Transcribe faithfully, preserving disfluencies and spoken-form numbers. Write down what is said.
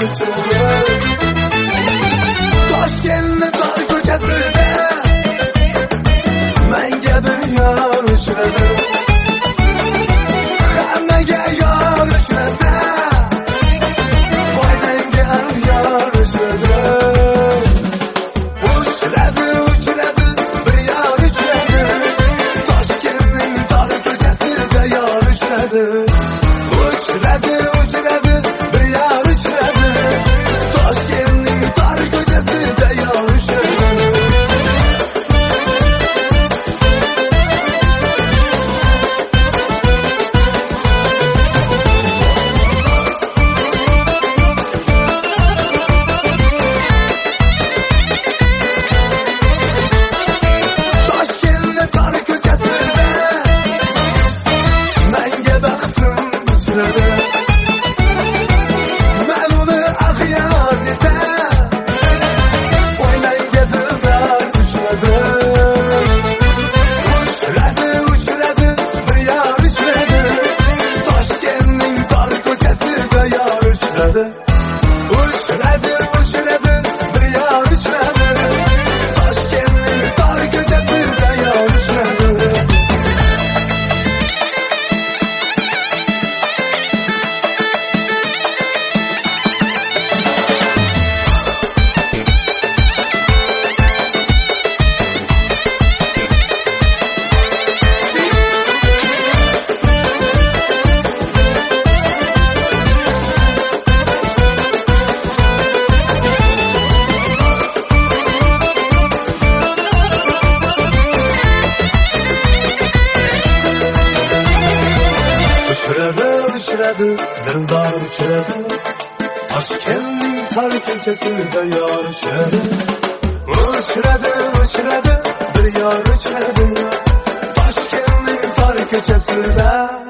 uchradi. Toshkentning tor ko'chasida menga bir yor uchradi. Hammaga yor uchrasa foydangga ham yor uchradi. Uchradi uchradi bir yor uchradi. Toshkentning tor ko'chasida yor uchradi. Uchradi uchradi bir yor uchradi. Toshkentning tor ko'chasida yor uchradi. Uchradi uchradi bir yor uchradi. Toshkentning tor ko'chasida yor uchradi. Uchradi uchradi dildor uchradi. Toshkentning tor ko'chasida yor uchradi. Uchradi uchradi bir yor uchradi. Toshkentning tor ko'chasida